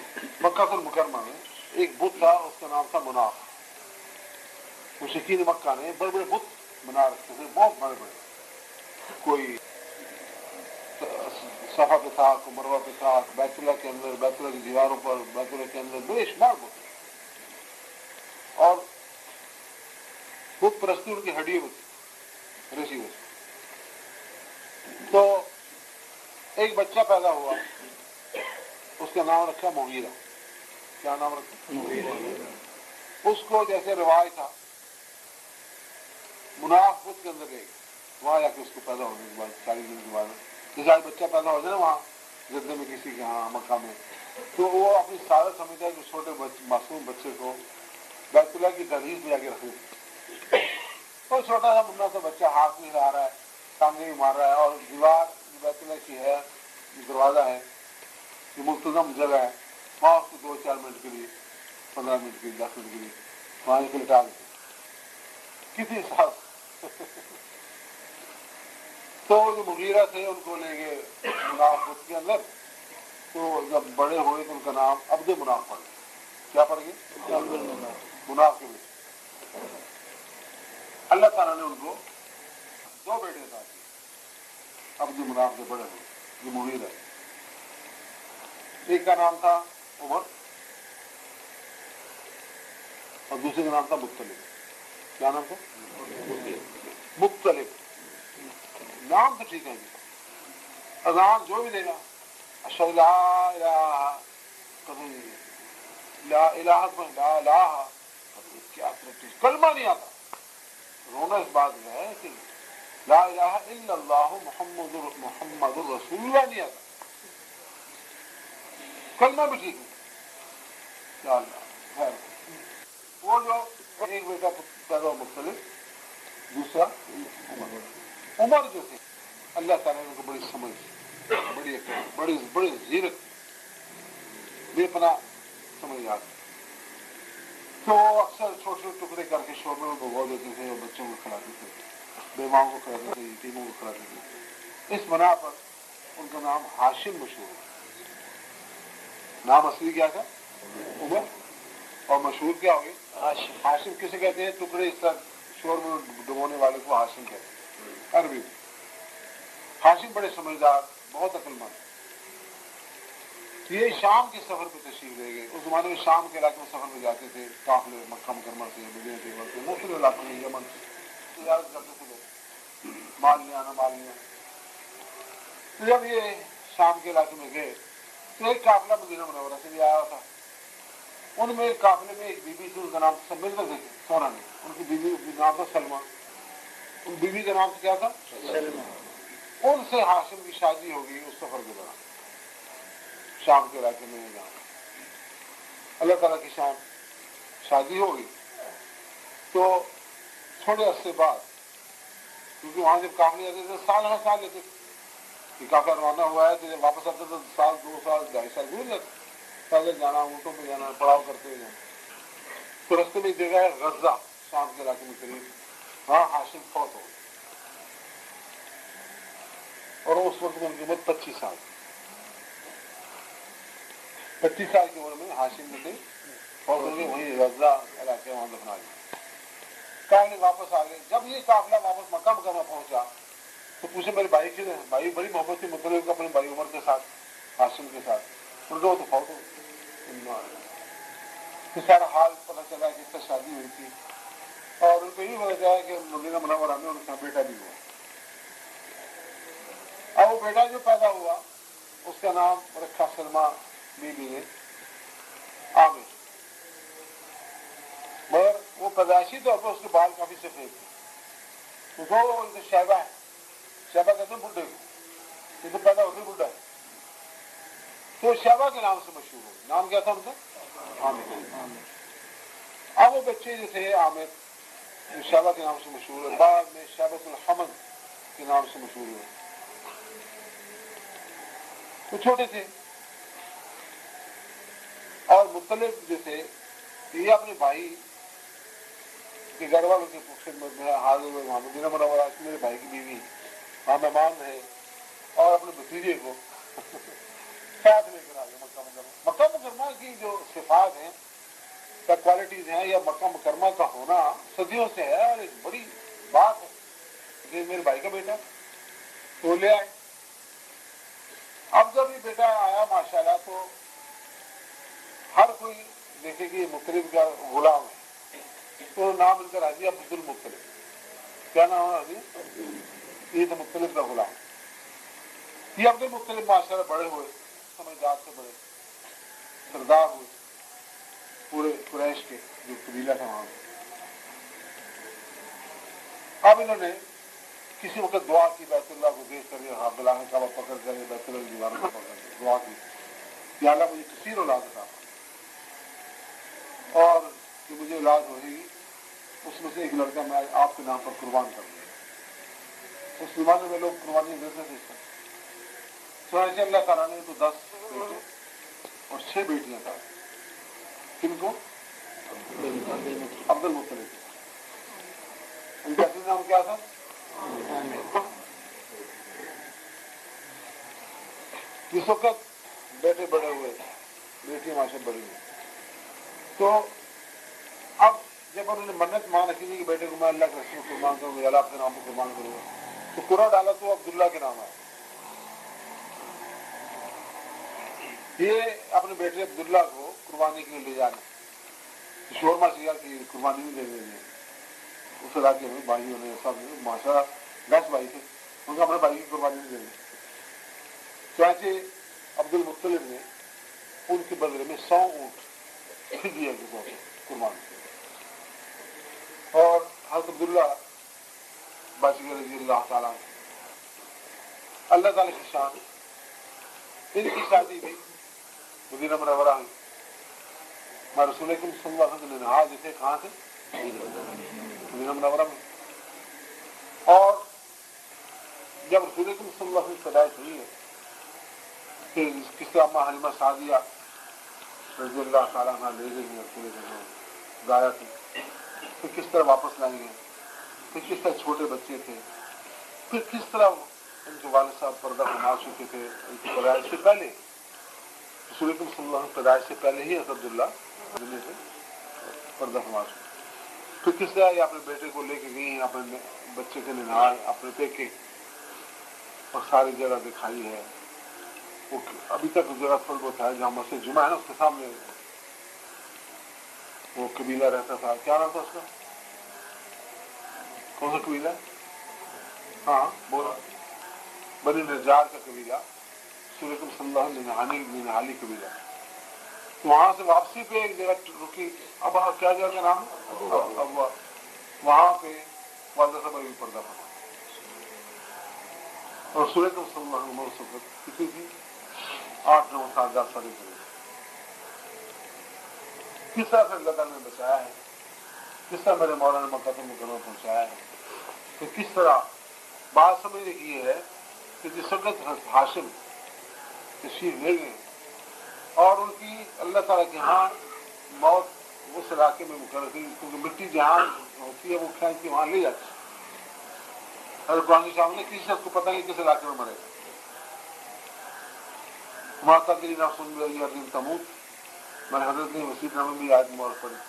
مکہ المکرمہ میں ایک بت تھا، اس کا نام تھا مناف۔ مشرکین مکہ نے بڑے بڑے بت بنا رکھے تھے، بہت بڑے بڑے، کوئی صفا پہ تھا، کوئی مروہ پہ تھا، بیت اللہ کے اندر، بیت اللہ کی دیواروں پر، بیت اللہ کے اندر بے شمار بت، اور بت پرستی ان کی ہڈی ہوتی رسی ہوتی۔ تو ایک بچہ پیدا ہوا، اس کا نام رکھا مغیرہ۔ کیا نام رکھا؟ مغیرہ۔ اس کو جیسے رواج تھا، مناف بت کے اندر گئے، وہاں جا کے اس کو پیدا ہونے کے بعد 40 دن کے بعد جیسے آج بچہ پیدا ہو جائے نا وہاں جدے میں کسی کے ہاں مکہ میں، تو وہ اپنی سعادت سمجھتا ہے کہ چھوٹے معصوم بچے کو بیت اللہ کی دہلیز پہ جا کے رکھ دیتے، اور چھوٹا سا منا سا بچہ ہاتھ نہیں ہلا رہا ہے، ٹانگیں بھی مار رہا ہے، اور دیوار بیت اللہ کی ہے، دروازہ ہے، یہ ملتزم جگہ ہے، وہاں اس کو 2-4 منٹ کے لیے، 15 منٹ کے لیے، 10 منٹ کے لیے وہاں کو لٹا دیتے کسی حساب۔ تو جو مغیرہ تھے ان کو لے گئے مناف بت کے اندر، تو جب بڑے ہوئے تو ان کا نام عبد مناف پڑ گیا۔ کیا پڑ گیا؟ مناف کے بیٹے۔ اللہ تعالیٰ نے ان کو 2 بیٹے عطا کیے، عبد مناف سے بڑے ہوئے جو مغیرہ ہے۔ ایک کا نام تھا عمر اور دوسرے کا نام تھا مختلف۔ کیا نام تھا؟ مختلف۔ نام تو ٹھیک ہے جی، اذان جو بھی دے گا اشہد لا الہ، کبھی لا الہ لا الہ، کیا کلمہ نہیں آتا۔ رونا اس بات میں ہے کہ لا الہ الا اللہ محمد الرسول اللہ نہیں آتا، کلمہ بھی ٹھیک ہے۔ لا الہ خیر، وہ جو ایک بیٹا پیدا ہوا مختلف، دوسرا عمر جو تھے، اللہ تعالیٰ نے ان کو بڑی سمجھ، بڑی عقل، بڑی زیرت، بے پناہ سمجھ آتی، تو وہ اکثر چھوٹے چھوٹے ٹکڑے کر کے شوربے میں بھگو دیتے تھے اور بچوں کو کھلاتے تھے، بیواؤں کو کھلاتے تھے، یتیموں کو کھلاتے تھے۔ اس بنا پر ان کا نام ہاشم مشہور ہے۔ نام اصلی کیا تھا؟ عمر، اور مشہور کیا ہوگی؟ ہاشم۔ ہاشم کسے کہتے ہیں؟ ٹکڑے اس طرح شوربے میں ڈبونے والے کو ہاشم کہتے ہیں عربی میں۔ ہاشم بڑے سمجھدار، بہت عقل مند۔ یہ شام کے سفر پہ تشریف لے گئے۔ اس زمانے میں شام کے علاقے میں سفر میں جاتے تھے، قافلے مکہ مکرمہ سے، مدینہ طیبہ سے، مختلف علاقوں میں، یمن سے تجارت کرتے تھے لوگ، مال لے آنا، مال لے آنا۔ تو جب یہ شام کے علاقے میں گئے تو ایک قافلہ مدینہ منورہ سے بھی آیا تھا۔ ان میں ایک قافلے میں ایک بی بی تھی، ان کا نام سب مل کر دیکھے سونا نے، ان کی بیوی کا نام تھا سلمہ۔ ان بیوی کا نام کیا تھا؟ سلمہ۔ ان سے ہاشم کی شادی ہو گئی اس سفر کے دوران، شام کے علاقے میں جہاں اللہ تعالیٰ کی شان شادی ہو گئی۔ تو تھوڑے عرصے بعد، کیونکہ وہاں جب قافلے جاتے تھے سال ہر سال لیتے تھے کہ قافلہ روانہ ہوا ہے، تو جب واپس آتے تو سال 2 سال 2.5 سال گزر جاتے، پیدل جانا، اونٹوں پہ جانا، پڑاؤ کرتے ہوئے جانا۔ تو رستے میں ایک جگہ ہے غزہ، شام کے علاقے میں قریب، وہاں ہاشم فوت ہو گئے، اور اس وقت میں ان کی عمر 25 سال، 25 سال کی عمر میں ہاشم جو تھے فوت ہو گئے، وہیں غزہ علاقے وہاں دفنا گئے۔ قافلے واپس آ گئے۔ جب یہ قافلہ واپس مکہ مکرمہ پہنچا تو پوچھے میرے بھائی کی بھائی بڑی محبت تھی مطلب اپنے بھائی عمر کے ساتھ، ہاشم کے ساتھ، ان کو تو فوت ہو گئے۔ پھر سارا حال پتہ چلا کہ اس کا شادی ہوئی تھی، اور ان کو یہ پتا چلا کہ مدینہ منورہ میں ان کا بیٹا بھی ہوا۔ اب وہ بیٹا جو پیدا ہوا اس کا نام رکھا سلمہ بی بی نے عامر، مگر وہ پیدائشی طور پر اس کے بال کافی سفید تھے، تو ان کا شیبہ ہے، شیبہ کہتے ہیں بڈھے کو، یہ تو پیدا ہوتے بڈھا ہے، تو شیبہ کے نام سے مشہور ہو۔ نام کیا تھا ان کا؟ عامر۔ اب وہ بچے جو تھے عامر، جو شیبہ کے نام سے مشہور ہے، بعد میں شیبۃ الحمد کے نام سے مشہور ہوئے۔ تو چھوٹے تھے، اور مختلف جو تھے یہ اپنے بھائی کے گھر والوں کی خدمت میں حاضر ہوئے، وہاں مدینہ منورہ میرے بھائی کی بیوی وہاں مہمان رہے، اور اپنے بھتیجے کو ساتھ لے کر آ گئے مکہ مکرمہ۔ مکہ مکرمہ کی الفاظ ہیں، کیا کوالٹیز ہیں، یا مکہ مکرمہ کا ہونا صدیوں سے ہے اور ایک بڑی بات ہے کہ میرے بھائی کا بیٹا تو لے آئے. اب جب یہ بیٹا آیا ماشاءاللہ تو ہر کوئی دیکھے کہ یہ مختلف کا غلام ہے، تو نام ان کا راضی عبد المطلب. کیا نام ہے راضی؟ یہ تو مختلف کا غلام. یہ عبد المطلب ماشاءاللہ بڑے ہوئے، سمجھدار سے بڑے سردار ہوئے پورے قریش کے جو قبیلہ تھا وہاں. اب انہوں نے کسی وقت دعا کی بیت اللہ کو دیکھ کر عبداللہ کا پکڑ کر بیت اللہ کی دیواروں کو پکڑ کر دعا کی یا اللہ مجھے کثیر اولاد تھا اور جو مجھے اولاد ہوئی اس میں سے ایک لڑکا میں آپ کے نام پر قربان کر دیا. اس زمانے میں لوگ قربانی دیتے تھے. سنائے اللہ تعالیٰ نے تو 10 بیٹے اور 6 بیٹیاں تھا. کن کو؟ عبد المطلب. ان کا اصل نام کیا تھا؟ جس وقت بیٹے بڑے ہوئے بیٹی ماشاء بڑی ہوئی تو اب جب انہوں نے منت مان رکھی تھی کہ بیٹے کو میں اللہ کے رسول قربان کروں گا، اللہ کے نام کو قربان کروں گا، تو قرآن ڈالا تو عبداللہ کے نام آیا. یہ اپنے بیٹے عبداللہ کو قربانی کے لیے لے جانے شورما سیا کی قربانی بھی دے دیں. اس علاقے میں بھائیوں نے سب ماشاء 10 بھائی تھے، ان کو اپنے بھائی کی قربانی نہیں دے دی. چاچے عبد المطلب نے ان کے بدلے میں 100 اونٹ دیا قربان. اور حضرت عبداللہ بچ گئے رضی اللہ تعالیٰ. اللہ تعالیٰ کی شان، ان کی شادی بھی مدینہ منورہ ہوئی. میں رسول اکرم صلی اللہ علیہ وسلم نے نہا جیسے کہاں سے مدینہ منورہ میں. اور جب رسول اکرم صلی اللہ علیہ وسلم پیدائش ہوئی ہے کہ کس طرح اما حلیمہ سعدیہ رضی اللہ تعالیٰ عنہ لے گئی ہیں رسول اکرم ضائع تھی، پھر کس طرح واپس لائیں گے، پھر کس طرح چھوٹے بچے تھے، پھر کس طرح ان کے والد صاحب پردہ فرما چکے تھے ان کی پیدائش سے پہلے. رسول اکرم صلی اللہ علیہ وسلم پیدائش سے پہلے ہی حضرت عبداللہ دنیا سے پردہ فرما چکے. پھر کس طرح یہ اپنے بیٹے کو لے کے گئی ہیں، اپنے بچے کے ننھال اپنے پیکے اور ساری جگہ دکھائی ہے. وہ ابھی تک جگہ تھوڑا بہت ہے جہاں مسجد جمعہ ہے نا اس کے سامنے وہ قبیلہ رہتا تھا. کیا نام تھا اس کا؟ کون سا قبیلہ؟ ہاں بولا بنی نجار کا قبیلہ. رسول اکرم صلی اللہ علیہ وسلم ننھالی قبیلہ. وہاں سے واپسی پہ ایک جگہ رکی، اب کیا جگہ کا نام ہے؟ وہاں پہ والدہ صاحب بھی پردہ پڑا. اور رسول اکرم صلی اللہ علیہ وسلم کسی تھی 8 9 سال 10 سال کی. کس طرح سے اللہ تعالیٰ نے بچایا ہے، کس طرح میرے مولانا مکہ مکرمہ پہنچایا ہے. کہ کس طرح بات سمجھنے کی یہ ہے کہ جس وقت ہاشم تشریف لے گئے اور ان کی اللہ تعالیٰ کے ہاں موت اس علاقے میں مقرر تھی کیونکہ مٹی جہاں ہوتی ہے وہ کھینچ کے وہاں لے جاتی ہے. حضرت قرآن صاحب نے کسی شخص کو پتہ نہیں کس علاقے میں مرے گا. وہاں تک نہ سن گئی ارجن تموت. میں حضرت نے وسیع نامے بھی آیت مبارک پڑھی.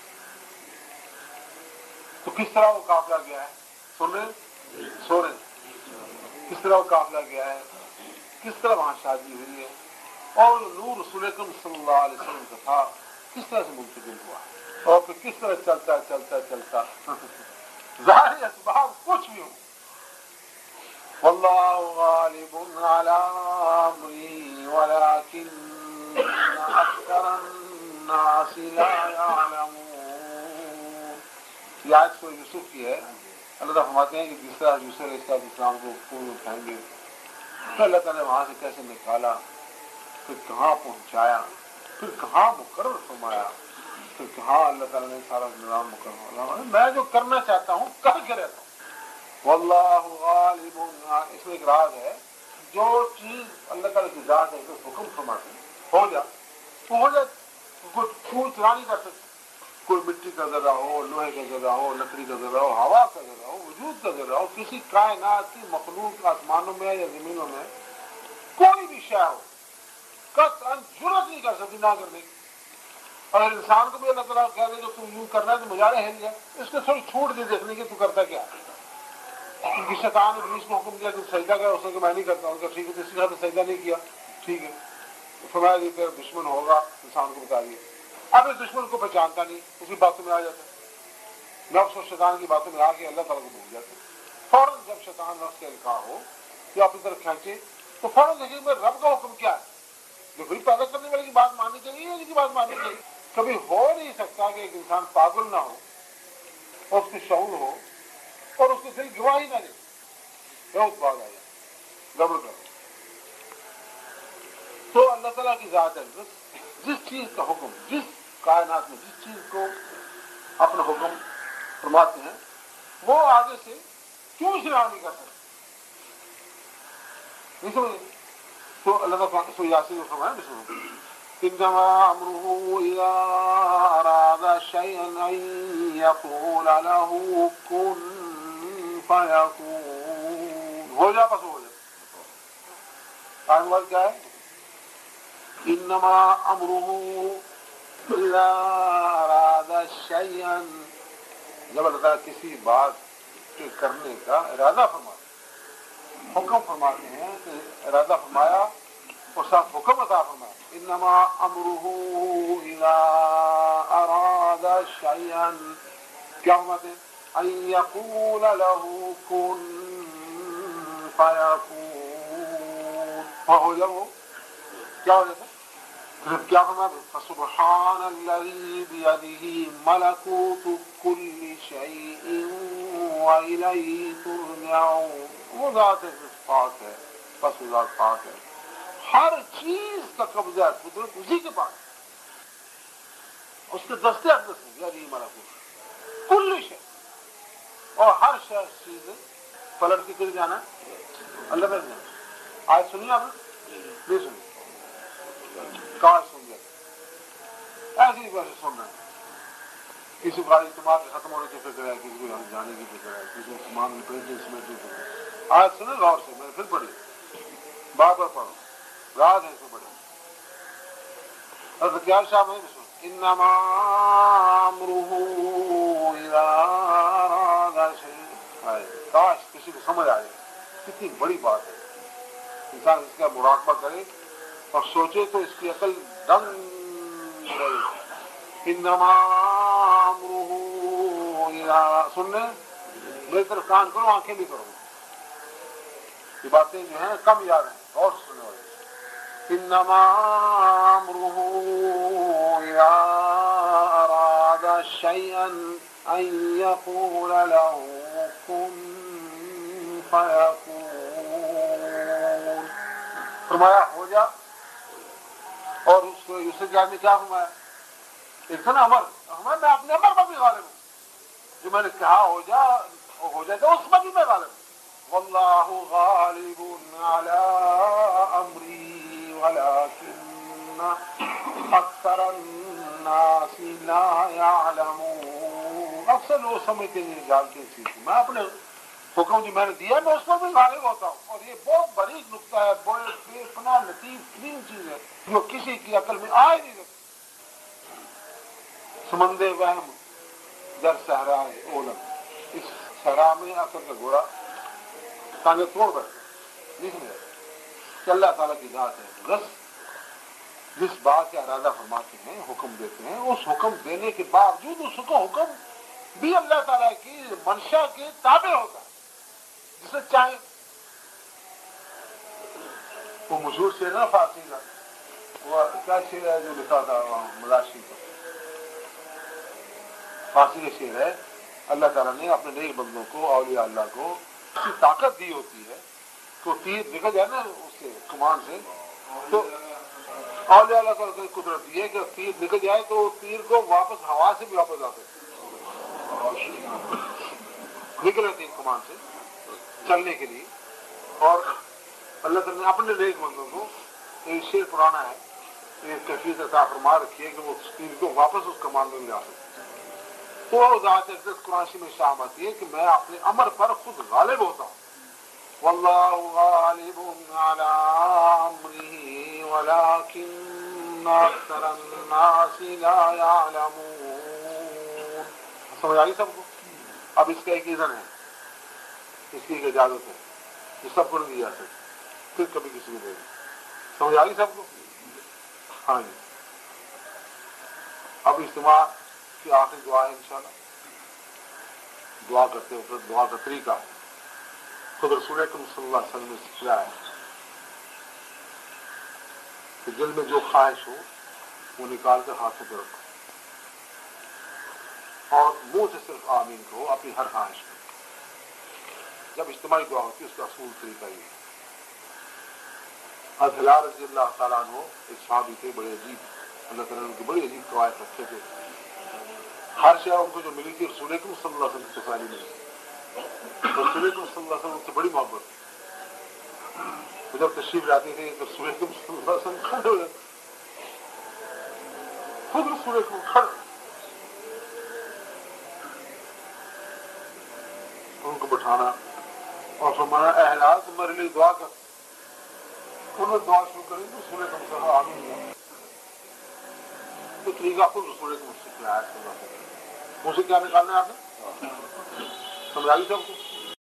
تو کس طرح وہ قافلہ گیا ہے، سن رہے سو رہے کس طرح وہ قافلہ گیا ہے، کس طرح وہاں شادی ہوئی ہے اور نور رسول اکرم صلی اللہ علیہ وسلم کا تھا کس طرح سے منتقل ہوا اور پھر کس طرح چلتا چلتا چلتا ظاہر اسباب کچھ بھی ہو. واللہ غالب علی امری ولکن اکثر الناس لا یعلمون. یہ آیت سورہ یوسف کی ہے. اللہ تعالیٰ فرماتے ہیں کہ جس طرح یوسف علیہ السلام کو پھول اٹھائیں گے پھر اللہ تعالیٰ نے وہاں سے کیسے نکالا، پھر کہاں پہنچایا، پھر کہاں مقرر فرمایا، پھر کہاں اللہ تعالیٰ نے سارا نظام مقرر فرمایا. میں جو کرنا چاہتا ہوں کر کے رہتا ہوں. واللہ غالب، اس میں ایک راز ہے. جو چیز اللہ تعالیٰ کی ذات ہے اس حکم فرماتے ہیں ہو جا وہ ہو جائے. کوئی پھول چرا نہیں کر سکتا. کوئی مٹی کا ذرہ ہو، لوہے کا ذرہ ہو، لکڑی کا ذرہ ہو، ہوا کا ذرہ ہو، وجود کا ذرہ ہو، کسی کائنات کی مخلوق آسمانوں میں یا زمینوں میں کوئی بھی شے ہو قطعاً جرأت نہیں کر سکتی نہ کرنے کی. اگر انسان کو بھی اللہ تعالیٰ کہہ دے جو تم یوں کرنا ہے تو مجارے ہل جائے، اس کو تھوڑی چھوٹ دے دیکھنے کی تو کرتا کیا ہے۔ کیونکہ شیطان نے ابلیس کو حکم دیا کہ سجدہ کر، اس نے کہ میں نہیں کرتا ہوں، کہ ٹھیک ہے تو اسی طرح سجدہ نہیں کیا، ٹھیک ہے فرمایا کہ پھر دشمن ہوگا، انسان کو بتا دیا۔ اب اس دشمن کو پہچانتا نہیں، اسی باتوں میں آ جاتا ہے، نفس اور شیطان کی باتوں میں آ کے اللہ تعالیٰ کو بھول جاتا ہے۔ فوراً جب شیطان نفس کے الکاع ہو یا اپنی طرف کھینچے تو فوراً دیکھیے میں رب کا حکم کیا ہے، جو بھائی پیدا کرنے والے کی بات ماننی چاہیے، ان کی بات ماننی چاہیے۔ کبھی ہو نہیں سکتا کہ ایک انسان پاگل نہ ہو اور اس کی شعور ہو اور اس کے دل گواہی نہ دے، بہت بات آئی گڑبڑ کر۔ تو اللہ تعالیٰ کی ذات ہے، جس چیز کا حکم، جس کائنات میں جس چیز کو اپنا حکم فرماتے ہیں وہ آگے سے کیوں شراب نہیں کر سکتے، نہیں سمجھے؟ تو اللہ تعالیٰ سو یاسین کو فرمایا بسم انما امره اذا اراد شيئا ان يقول له كن فيكون، ہو جا بس ہو جا۔ قائم کیا ہے؟ انما امره اذا اراد شيئا، جب اللہ تعالیٰ کسی بات کے کرنے کا ارادہ فرماتے، حکم فرماتے ہیں کہ ارادہ فرمایا اور ساتھ حکم عطا فرمایا۔ انما امره اذا اراد شيئا، کیا فرماتے ہیں؟ ان يقول له كن فيكون، ہو جب وہ کیا ہو جاتا ہے؟ پھر کیا فرماتے ہیں؟ فسبحان الذي بيده ملكوت كل شيء وإليه ترجعون، وہ ذات پاک ہے، بس وہ ذات پاک ہے، ہر چیز کا قبضہ ہے، قدرت اسی کے پاس، اس کے دستے اقدس ہیں، یعنی ملکوت کل شے، اور ہر چیز پلٹ کے کدھر جانا ہے؟ اللہ پہ جانا۔ آج سنیے آپ نے؟ نہیں سنی؟ کہاں سن گیا؟ ایسی ہی ویسے سننا ہے، کسی کو اجتماع کے ختم ہونے کی فکر ہے، کسی کو جانے کی فکر ہے، کسی کو سامان لپیٹنے سمیٹنے کی فکر ہے۔ آج سنیں غور سے، میں نے پھر پڑھی، بار بار پڑھو، راز ہے اس میں بڑے۔ حضرت کیا صاحب ہے انما امرہ اذا اراد شیئا، کاش کسی کو سمجھ آئے کتنی بڑی بات ہے، انسان اس کا مراقبہ کرے اور سوچے تو اس کی عقل دنگ رہے۔ انما امرہ اذا، سننے میری طرف کان کرو، آنکھیں بھی کرو، یہ باتیں جو ہیں کم یاد ہیں، غور سے سننے والے۔ انما امرہ اذا اراد شیئا ان یقول له کن فیکون، فرمایا ہو جا، اور اس کو یوسف کے آدمی کیا فرمایا؟ ایک تھا نا امر، میں اپنے امر پر بھی غالب ہوں، جو میں نے کہا ہو جا ہو جائے تو اس پر بھی میں غالب ہوں۔ واللہ غالب علی امری ولکن اکثر الناس لا یعلمون، اکثر لوگ سمجھتے نہیں، جانتے ہیں چیز، میں اپنے حکم جو میں نے دیا میں اس پر بھی غالب ہوتا ہوں، اور یہ بہت بڑی نقطہ ہے، بہت بے پناہ لطیف ترین چیز ہے جو کسی کی عقل میں آئے نہیں سکتی۔ سمندے وہم در صحرائے اولم، اس صحرا میں عقل کا گھوڑا ٹانگیں توڑ بیٹھے، نہیں سمجھا کہ اللہ تعالیٰ کی ذات ہے، بس جس بات کا ارادہ فرماتے ہیں، حکم دیتے ہیں، اس حکم دینے کے باوجود اس کو حکم بھی اللہ تعالیٰ کی منشا کے تابع ہوتا ہے، جسے چاہے وہ مشہور شعر ہے نا فارسی کا، وہ کیا شعر ہے جو لکھا تھا ملاشی کا، فارسی کا شعر ہے، اللہ تعالیٰ نے اپنے نیک بندوں کو، اولیاء اللہ کو ایسی طاقت دی ہوتی ہے تو تیر نکل جائے نا اس سے کمان سے، تو اولیاء اللہ کو قدرت دی ہے کہ تیر نکل جائے تو تیر کو واپس ہوا سے بھی واپس آتے نکلے تیر کمان سے چلنے کے لیے، اور اللہ تعالیٰ نے اپنے نیک بندوں کو ایک شعر پرانا ہے، ایک کیفیت عطا فرما رکھی ہے کہ وہ تیر کو واپس اس کمان میں لے آ سکتے، تو ذات اقدس قرآن میں شام آتی ہے کہ میں اپنے امر پر خود غالب ہوتا ہوں۔ واللہ غالب علی امرہ ولکن أكثر الناس لا يعلمون. سمجھ آئی سب کو؟ اب اس کا ایک اذن ہے، اس کی ایک اجازت ہے، یہ سب کو نہیں دی جا سکتی، پھر کبھی کسی کو دے گی. سمجھ آئی سب کو؟ ہاں جی. اب اجتماع کی آخری دعا ہے انشاءاللہ. دعا کرتے وقت دعا کا طریقہ خود رسول اکرم صلی اللہ علیہ وسلم نے سکھلایا ہے کہ دل میں جو خواہش ہو وہ نکال کر ہاتھوں پہ رکھو اور منہ سے صرف آمین کہو اپنی ہر خواہش کو. جب اجتماعی دعا ہوتی ہے اس کا اصول طریقہ یہ ہے. ہلال رضی اللہ تعالیٰ عنہ ایک صحابی تھے بڑے عجیب، اللہ تعالیٰ نے ان کی بڑی عجیب قواعد رکھے تھے. ہر شے ان کو جو ملی تھی رسول اکرم صلی اللہ علیہ وسلم کی تسلی ملی. رسول اکرم صلی اللہ علیہ وسلم سے بڑی محبت. جب تشریف لاتی تھی تو رسول اکرم صلی اللہ علیہ وسلم کھڑے ہو جاتے، خود رسول اکرم کھڑے ان کو بٹھانا اور فرمانا اے ہلال تم میرے لیے دعا کر. انہوں نے دعا شروع کری تو رسول اکرم صلی اللہ علیہ وسلم آمین. تو طریقہ خود رسول اکرم سے کیا ہے. مجھ سے کیا نکالنا ہے آپ نے؟ سمجھائی سب کو؟